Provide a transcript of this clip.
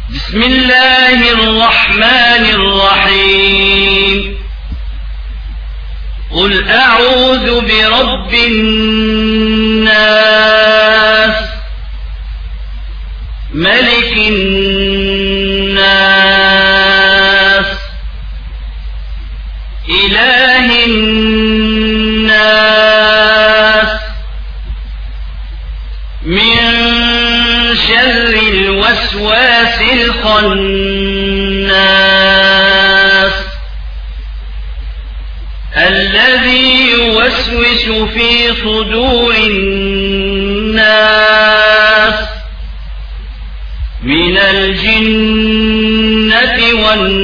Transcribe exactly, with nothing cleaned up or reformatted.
بسم الله الرحمن الرحيم قل أعوذ برب الناس ملك الناس إله الناس من شر الوسواس الخناس الذي يوسوس في صدور الناس من الجنة والناس